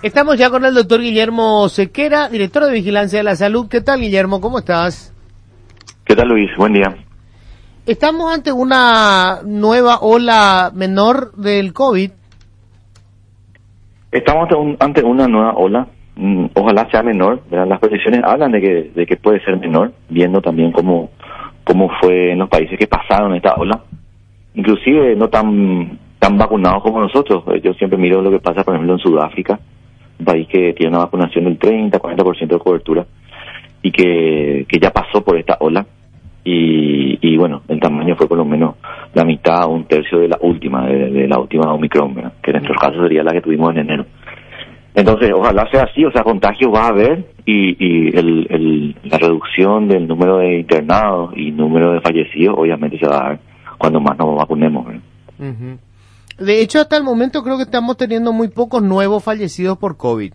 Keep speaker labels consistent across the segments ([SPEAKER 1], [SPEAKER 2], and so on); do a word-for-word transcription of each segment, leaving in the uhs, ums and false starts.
[SPEAKER 1] Estamos ya con el doctor Guillermo Sequera, director de Vigilancia de la Salud. ¿Qué tal, Guillermo? ¿Cómo estás?
[SPEAKER 2] ¿Qué tal, Luis? Buen día.
[SPEAKER 1] ¿Estamos ante una nueva ola menor del COVID?
[SPEAKER 2] Estamos ante, un, ante una nueva ola. Mm, ojalá sea menor, ¿verdad? Las proyecciones hablan de que, de que puede ser menor, viendo también cómo, cómo fue en los países que pasaron esta ola. Inclusive no tan, tan vacunados como nosotros. Yo siempre miro lo que pasa, por ejemplo, en Sudáfrica, un país que tiene una vacunación del treinta, cuarenta por ciento de cobertura y que, que ya pasó por esta ola. Y, y bueno, el tamaño fue por lo menos la mitad o un tercio de la última, de, de la última Omicron, ¿verdad? Que en nuestro caso sería la que tuvimos en enero. Entonces, ojalá sea así, o sea, contagios va a haber y, y el, el, la reducción del número de internados y número de fallecidos obviamente se va a dar cuando más nos vacunemos, ¿verdad?
[SPEAKER 1] Uh-huh. De hecho, hasta el momento creo que estamos teniendo muy pocos nuevos fallecidos por COVID.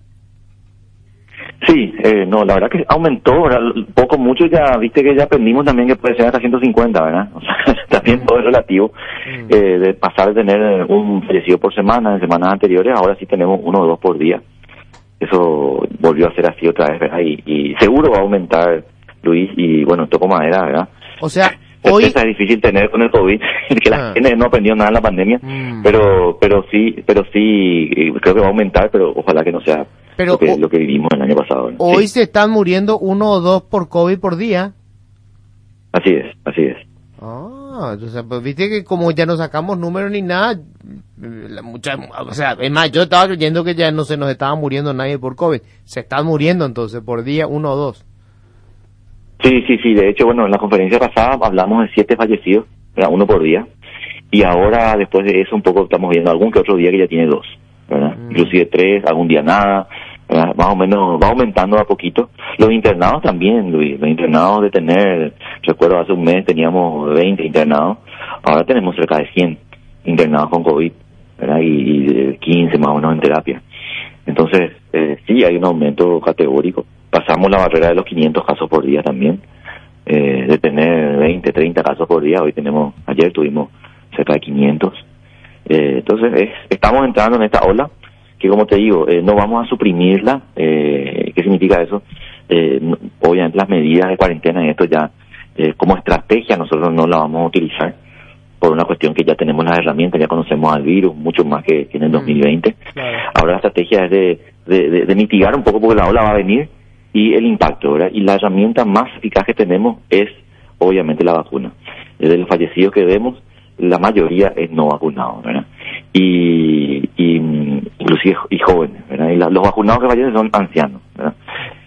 [SPEAKER 2] Sí, eh, no, la verdad que aumentó, ¿verdad? Poco, mucho ya, viste que ya aprendimos también que puede ser hasta ciento cincuenta, ¿verdad? O sea, también todo es relativo, eh, de pasar de tener un fallecido por semana, en semanas anteriores, ahora sí tenemos uno o dos por día. Eso volvió a ser así otra vez, ¿verdad? Y, y seguro va a aumentar, Luis, y bueno, toco madera, ¿verdad?
[SPEAKER 1] O sea, hoy...
[SPEAKER 2] Es difícil tener con el COVID, que la
[SPEAKER 1] ah.
[SPEAKER 2] gente no aprendió nada en la pandemia, mm. pero pero sí, pero sí, creo que va a aumentar, pero ojalá que no sea
[SPEAKER 1] pero
[SPEAKER 2] lo, que,
[SPEAKER 1] o,
[SPEAKER 2] lo que vivimos el año pasado, ¿no?
[SPEAKER 1] Hoy
[SPEAKER 2] sí.
[SPEAKER 1] Se están muriendo uno o dos por COVID por día.
[SPEAKER 2] Así es, así es.
[SPEAKER 1] Ah, o sea, pues viste que como ya no sacamos números ni nada, la mucha, o sea, es más, yo estaba creyendo que ya no se nos estaba muriendo nadie por COVID. Se están muriendo entonces por día uno o dos.
[SPEAKER 2] Sí, sí, sí. De hecho, bueno, en la conferencia pasada hablamos de siete fallecidos, ¿verdad? Uno por día. Y ahora, después de eso, un poco estamos viendo algún que otro día que ya tiene dos, ¿verdad? Mm. Inclusive tres, algún día nada, ¿verdad? Más o menos va aumentando a poquito. Los internados también, Luis. Los internados de tener, recuerdo hace un mes teníamos veinte internados, ahora tenemos cerca de cien internados con COVID, ¿verdad? Y, y quince más o menos en terapia. Entonces, eh, sí, hay un aumento categórico. Pasamos la barrera de los quinientos casos por día también, eh, de tener veinte, treinta casos por día. Hoy tenemos, ayer tuvimos cerca de quinientos. Eh, entonces, es, estamos entrando en esta ola que, como te digo, eh, no vamos a suprimirla. Eh, ¿Qué significa eso? Eh, no, obviamente las medidas de cuarentena y esto ya, eh, como estrategia, nosotros no la vamos a utilizar por una cuestión que ya tenemos las herramientas, ya conocemos al virus, mucho más que, que en el dos mil veinte. Claro. Ahora la estrategia es de, de, de, de mitigar un poco porque la ola va a venir y el impacto, ¿verdad? Y la herramienta más eficaz que tenemos es, obviamente, la vacuna. De los fallecidos que vemos, la mayoría es no vacunado, ¿verdad? Y, y inclusive y jóvenes, ¿verdad? Y la, los vacunados que fallecen son ancianos, ¿verdad?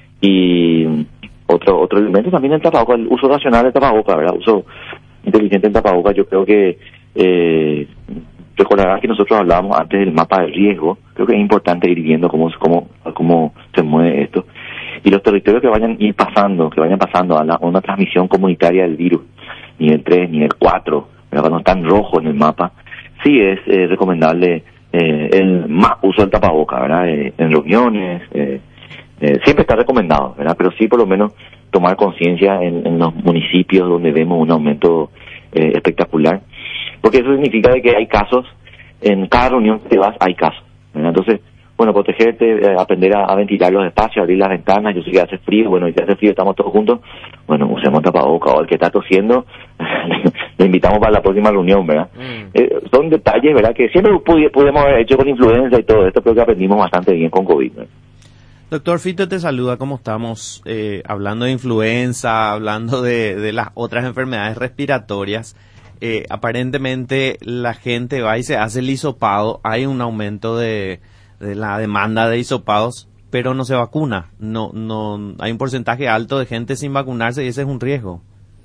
[SPEAKER 2] Y otro otro elemento también el tapabocas, el uso racional del tapabocas, ¿verdad? Uso inteligente del tapabocas. Yo creo que eh, recordarás que nosotros hablábamos antes del mapa de riesgo. Creo que es importante ir viendo cómo cómo cómo se mueve esto. Y los territorios que vayan ir pasando, que vayan pasando a, la, a una transmisión comunitaria del virus, nivel tres, nivel cuatro, ¿verdad? Cuando están rojos en el mapa, sí es eh, recomendable eh, el más uso del tapaboca, ¿verdad? Eh, en reuniones, eh, eh, siempre está recomendado, ¿verdad? Pero sí por lo menos tomar conciencia en, en los municipios donde vemos un aumento eh, espectacular, porque eso significa de que hay casos, en cada reunión que te vas hay casos, ¿verdad? Entonces, bueno, protegerte, eh, aprender a, a ventilar los espacios, abrir las ventanas. Yo sé que hace frío, bueno, y si hace frío estamos todos juntos, bueno, usemos tapabocas, o el que está tosiendo, le invitamos para la próxima reunión, ¿verdad? Mm. Eh, son detalles, ¿verdad?, que siempre pudi- pudimos haber hecho con influenza y todo esto, pero que aprendimos bastante bien con COVID, ¿verdad?
[SPEAKER 3] Doctor Fito te saluda, ¿cómo estamos? Eh, hablando de influenza, hablando de, de las otras enfermedades respiratorias, eh, aparentemente la gente va y se hace el hisopado, hay un aumento de... de la demanda de hisopados, pero no se vacuna. No, no, hay un porcentaje alto de gente sin vacunarse y ese es un riesgo.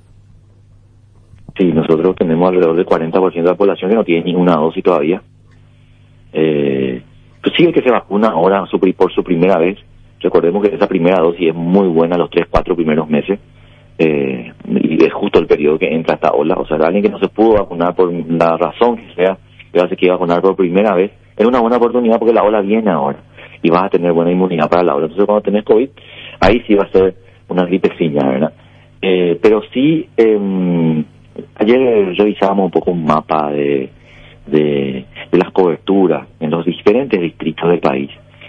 [SPEAKER 2] Sí, nosotros tenemos alrededor del cuarenta por ciento de la población que no tiene ninguna dosis todavía. Eh, pues sí, el que se vacuna ahora por su primera vez. Recordemos que esa primera dosis es muy buena los tres, cuatro primeros meses. Eh, y es justo el periodo que entra esta ola. O sea, alguien que no se pudo vacunar por la razón que sea, que va a ser que vacunar por primera vez, es una buena oportunidad porque la ola viene ahora y vas a tener buena inmunidad para la ola. Entonces, cuando tenés COVID, ahí sí va a ser una gripecilla, ¿verdad? Eh, pero sí, eh, ayer revisábamos un poco un mapa de, de, de las coberturas en los diferentes distritos del país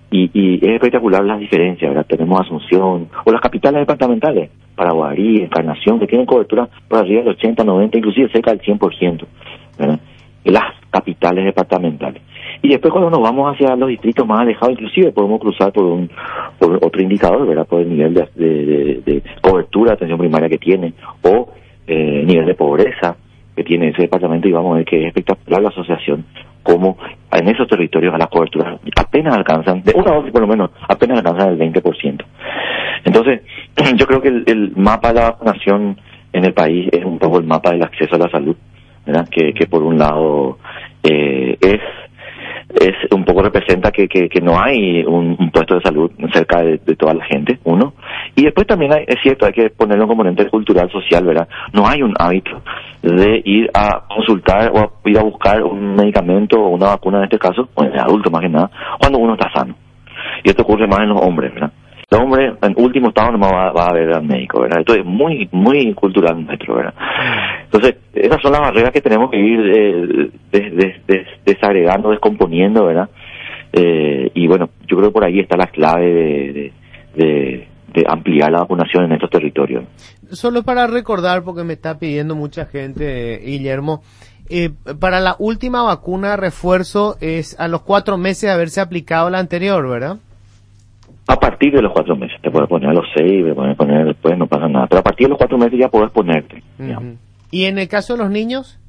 [SPEAKER 2] Y, y es espectacular las diferencias, ¿verdad? Tenemos Asunción, o las capitales departamentales, Paraguarí, Encarnación, que tienen cobertura por arriba del ochenta, noventa, inclusive cerca del cien por ciento, ¿verdad? Las capitales departamentales. Y después cuando nos vamos hacia los distritos más alejados, inclusive podemos cruzar por un por otro indicador, ¿verdad? Por el nivel de, de, de, de cobertura de atención primaria que tiene, o eh, nivel de pobreza que tiene ese departamento, y vamos a ver que es espectacular la asociación, como en esos territorios a las coberturas apenas alcanzan, de una dosis por lo menos, apenas alcanzan el veinte por ciento. Entonces, yo creo que el, el mapa de la vacunación en el país es un poco el mapa del acceso a la salud, ¿verdad? Que, que por un lado eh, es es un poco representa que, que, que no hay un, un puesto de salud cerca de, de toda la gente, uno, y después también hay, es cierto, hay que ponerlo en componente cultural, social, ¿verdad? No hay un hábito de ir a consultar o a ir a buscar un medicamento o una vacuna en este caso, o en el adulto más que nada, cuando uno está sano. Y esto ocurre más en los hombres, ¿verdad? El hombre en último estado no va, va a ver al médico, ¿verdad? Esto es muy, muy cultural nuestro, ¿verdad? Entonces, esas son las barreras que tenemos que ir eh, des, des, des, desagregando, descomponiendo, ¿verdad? Eh, y bueno, yo creo que por ahí está la clave de, de, de, de ampliar la vacunación en estos territorios.
[SPEAKER 1] Solo para recordar, porque me está pidiendo mucha gente, Guillermo, eh, para la última vacuna refuerzo es a los cuatro meses de haberse aplicado la anterior, ¿verdad?
[SPEAKER 2] A partir de los cuatro meses, te puedes poner a los seis, te puedes poner después, no pasa nada. Pero a partir de los cuatro meses ya puedes ponerte.
[SPEAKER 1] Uh-huh. ¿Y en el caso de los niños?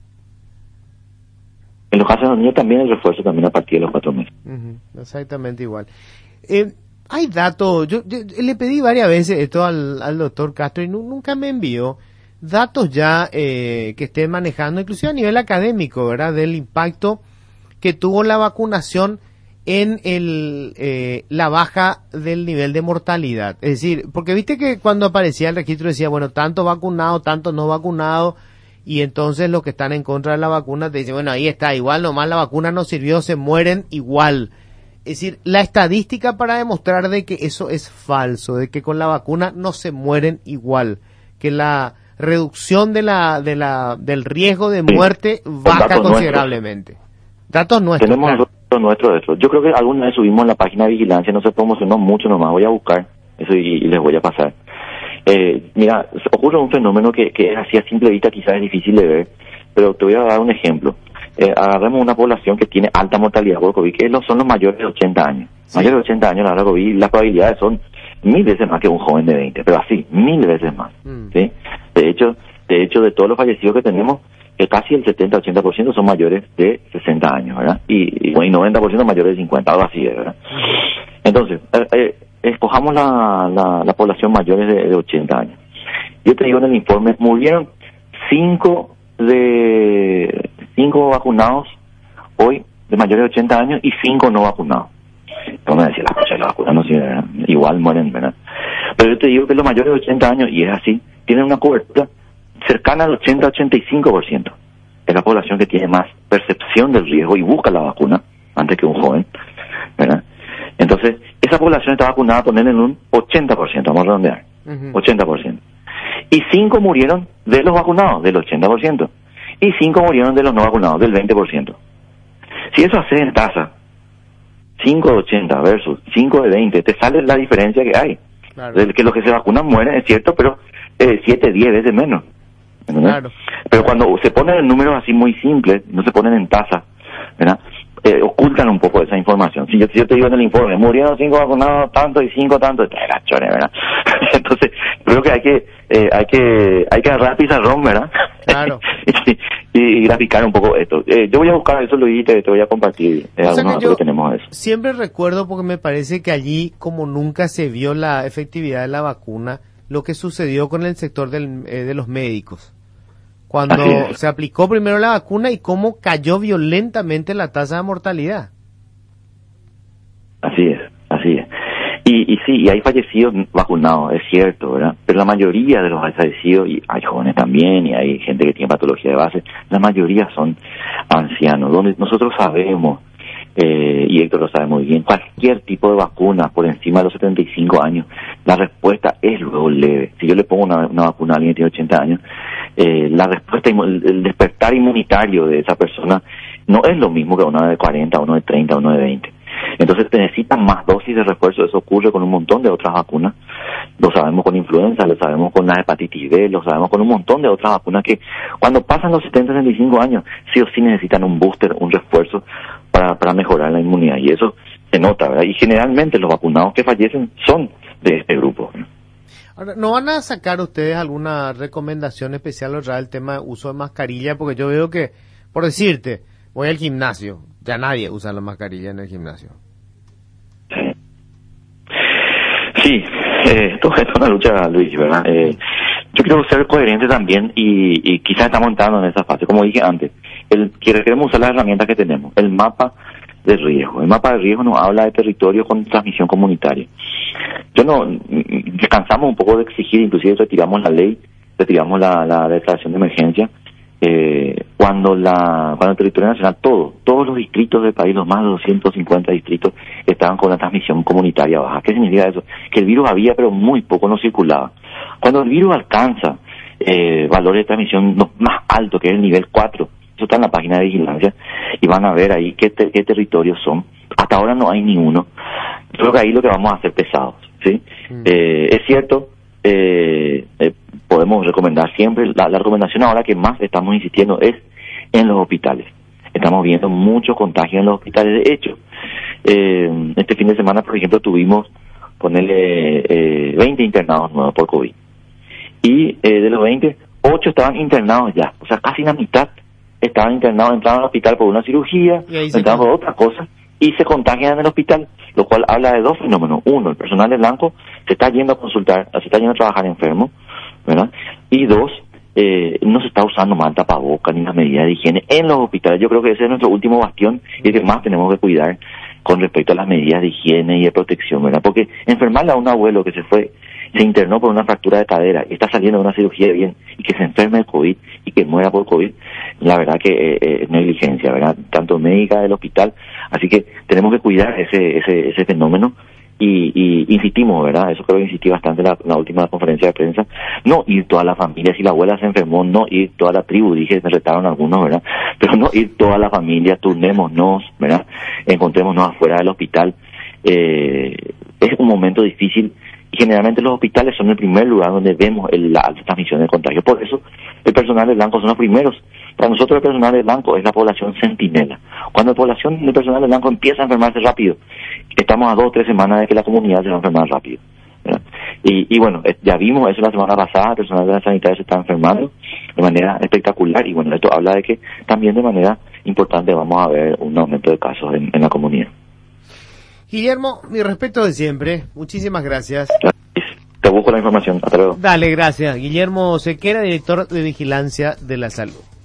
[SPEAKER 2] En los casos de los niños también el refuerzo también a partir de los cuatro meses.
[SPEAKER 1] Uh-huh. Exactamente igual. Eh, hay datos, yo, yo, yo le pedí varias veces esto al, al doctor Castro y no, nunca me envió datos ya eh, que estén manejando, inclusive a nivel académico, ¿verdad? Del impacto que tuvo la vacunación en el eh, la baja del nivel de mortalidad. Es decir, porque viste que cuando aparecía el registro decía, bueno, tanto vacunado, tanto no vacunado, y entonces los que están en contra de la vacuna te dicen, bueno, ahí está, igual nomás la vacuna no sirvió, se mueren igual. Es decir, la estadística para demostrar de que eso es falso, de que con la vacuna no se mueren igual, que la reducción de la de la del riesgo de muerte sí, baja considerablemente. Nuestros. Datos nuestros.
[SPEAKER 2] Tenemos
[SPEAKER 1] claro.
[SPEAKER 2] nuestro de eso. Yo creo que alguna vez subimos en la página de vigilancia, no se promocionó mucho nomás, voy a buscar eso y, y les voy a pasar. Eh, mira, ocurre un fenómeno que, que así a simple vista quizás es difícil de ver, pero te voy a dar un ejemplo. Eh, agarremos una población que tiene alta mortalidad por COVID, que son los mayores de ochenta años. Sí. Mayores de ochenta años, la verdad, COVID, las probabilidades son mil veces más que un joven de veinte, pero así, mil veces más. Mm. ¿Sí? De hecho, de hecho, de todos los fallecidos que tenemos, que casi el setenta a ochenta por ciento son mayores de sesenta años, ¿verdad? Y, y, y noventa por ciento mayores de cincuenta, algo así, ¿verdad? Entonces, eh, eh, escojamos la, la, la población mayores de, de ochenta años. Yo te digo en el informe, murieron cinco de cinco vacunados hoy de mayores de ochenta años y cinco no vacunados. Vamos a decir, las cosas, las vacunas no sirven, igual mueren, ¿verdad? Pero yo te digo que los mayores de ochenta años, y es así, tienen una cobertura cercana al ochenta a ochenta y cinco por ciento. Es la población que tiene más percepción del riesgo y busca la vacuna antes que un joven, ¿verdad? Entonces, esa población está vacunada, poner en un ochenta por ciento, vamos a redondear, uh-huh. ochenta por ciento. Y cinco murieron de los vacunados, del ochenta por ciento. Y cinco murieron de los no vacunados, del veinte por ciento. Si eso hace en tasa, cinco de ochenta versus cinco de veinte, te sale la diferencia que hay. Claro. De que los que se vacunan mueren, es cierto, pero eh, siete, diez veces menos. Claro. Pero cuando se ponen en números así muy simples, no se ponen en tasa, ¿verdad? Eh, ocultan un poco esa información. Si yo, si yo te digo en el informe, murieron cinco vacunados tanto y cinco tanto, te la chore, ¿verdad? Entonces, creo que hay que eh, hay que hay que agarrar pizarrón, ¿verdad?
[SPEAKER 1] Claro.
[SPEAKER 2] y, y, y graficar un poco esto. Eh, yo voy a buscar eso, Luis, y te, te voy a compartir eh, o sea algunos datos que tenemos de eso.
[SPEAKER 1] Siempre recuerdo, porque me parece que allí, como nunca se vio la efectividad de la vacuna, lo que sucedió con el sector del, eh, de los médicos. Cuando se aplicó primero la vacuna y cómo cayó violentamente la tasa de mortalidad.
[SPEAKER 2] Así es, así es. Y, y sí, y hay fallecidos vacunados, es cierto, ¿verdad? Pero la mayoría de los fallecidos, y hay jóvenes también, y hay gente que tiene patología de base, la mayoría son ancianos, donde nosotros sabemos, eh, y Héctor lo sabe muy bien, cualquier tipo de vacuna por encima de los setenta y cinco años, la respuesta es luego leve. Si yo le pongo una, una vacuna a alguien que tiene ochenta años, eh, la respuesta, el despertar inmunitario de esa persona no es lo mismo que uno de cuarenta, uno de treinta, uno de veinte. Entonces te necesitan más dosis de refuerzo. Eso ocurre con un montón de otras vacunas. Lo sabemos con influenza, lo sabemos con la hepatitis B, lo sabemos con un montón de otras vacunas que cuando pasan los setenta, setenta y cinco años, sí o sí necesitan un booster, un refuerzo para, para mejorar la inmunidad. Y eso se nota, ¿verdad? Y generalmente los vacunados que fallecen son de este grupo, ¿verdad?
[SPEAKER 1] Ahora, ¿no van a sacar ustedes alguna recomendación especial al el tema de uso de mascarilla? Porque yo veo que, por decirte, voy al gimnasio, ya nadie usa la mascarilla en el gimnasio.
[SPEAKER 2] Sí, eh, esto, esto es una lucha, Luis, ¿verdad? Eh, yo quiero ser coherente también y, y quizás estamos entrando en esa fase. Como dije antes, el, queremos usar las herramientas que tenemos, el mapa de riesgo. El mapa de riesgo nos habla de territorios con transmisión comunitaria. Yo no, descansamos un poco de exigir, inclusive retiramos la ley, retiramos la, la declaración de emergencia, eh, cuando la, cuando el territorio nacional, todo, todos los distritos del país, los más de doscientos cincuenta distritos, estaban con una transmisión comunitaria baja. ¿Qué significa eso? Que el virus había, pero muy poco, no circulaba. Cuando el virus alcanza eh, valores de transmisión más altos, que es el nivel cuatro, eso está en la página de vigilancia, y van a ver ahí qué, te, qué territorios son. Hasta ahora no hay ninguno. Creo que ahí lo que vamos a hacer pesados, ¿sí? Mm. Eh, es cierto, eh, eh, podemos recomendar siempre, la, la recomendación ahora que más estamos insistiendo es en los hospitales. Estamos viendo muchos contagios en los hospitales. De hecho, eh, este fin de semana, por ejemplo, tuvimos, ponerle, eh, veinte internados nuevos por COVID. Y eh, de los veinte, ocho estaban internados ya, o sea, casi la mitad estaban internados, entraban al hospital por una cirugía, entraban por otra cosa, y se contagian en el hospital, lo cual habla de dos fenómenos. Uno, el personal de blanco se está yendo a consultar, se está yendo a trabajar enfermo, ¿verdad? Y dos, eh, no se está usando más tapabocas ni las medidas de higiene en los hospitales. Yo creo que ese es nuestro último bastión y el que más tenemos que cuidar con respecto a las medidas de higiene y de protección, ¿verdad? Porque enfermarle a un abuelo que se fue, se internó por una fractura de cadera y está saliendo de una cirugía bien y que se enferme de COVID y que muera por COVID, la verdad que eh, eh, es negligencia, ¿verdad? Tanto médica del hospital, así que tenemos que cuidar ese ese ese fenómeno y, y insistimos, ¿verdad? Eso creo que insistí bastante en la, en la última conferencia de prensa, no ir toda la familia, si la abuela se enfermó, no ir toda la tribu, dije, me retaron algunos, ¿verdad? Pero no ir toda la familia, turnémonos, ¿verdad? Encontrémonos afuera del hospital, eh, es un momento difícil. Y generalmente los hospitales son el primer lugar donde vemos el, la alta transmisión de contagio. Por eso el personal de blanco son los primeros. Para nosotros el personal de blanco es la población centinela. Cuando la población del personal de blanco empieza a enfermarse rápido, estamos a dos o tres semanas de que la comunidad se va a enfermar rápido, ¿verdad? Y, y bueno, ya vimos eso la semana pasada, el personal de la sanitaria se está enfermando de manera espectacular y bueno, esto habla de que también de manera importante vamos a ver un aumento de casos en, en la comunidad.
[SPEAKER 1] Guillermo, mi respeto de siempre. Muchísimas gracias.
[SPEAKER 2] Te busco la información. Hasta luego.
[SPEAKER 1] Dale, gracias. Guillermo Sequera, director de Vigilancia de la Salud.